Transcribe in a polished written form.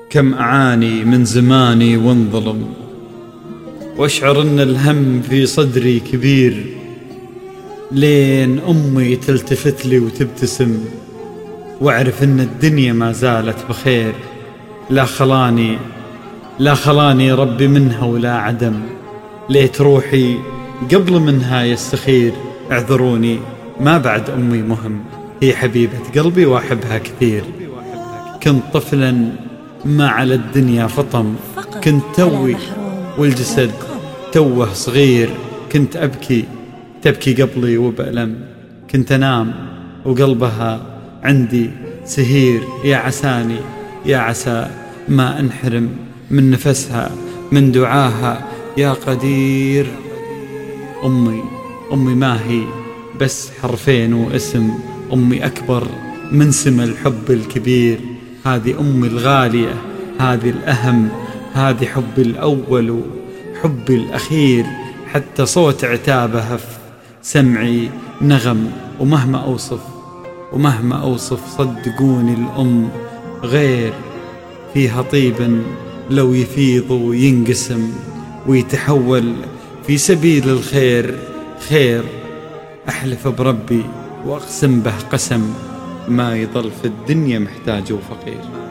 كم أعاني من زماني وانظلم، واشعر ان الهم في صدري كبير، لين أمي تلتفت لي وتبتسم، واعرف ان الدنيا ما زالت بخير. لا خلاني ربي منها ولا عدم، ليت روحي قبل منها يستخير. اعذروني ما بعد أمي مهم، هي حبيبة قلبي وأحبها كثير. كنت طفلا ما على الدنيا فطم، كنت توي والجسد توه صغير. كنت أبكي تبكي قبلي وبألم، كنت أنام وقلبها عندي سهير. يا عسى ما أنحرم من نفسها، من دعاها يا قدير. أمي ما هي بس حرفين واسم، أمي أكبر من سم الحب الكبير. هذه أمي الغالية، هذه الأهم، هذه حبي الأول وحبي الأخير. حتى صوت عتابها في سمعي نغم، ومهما أوصف صدقوني الأم غير. فيها طيب لو يفيض وينقسم ويتحول في سبيل الخير خير. أحلف بربي وأقسم به قسم، ما يظل في الدنيا محتاج وفقير.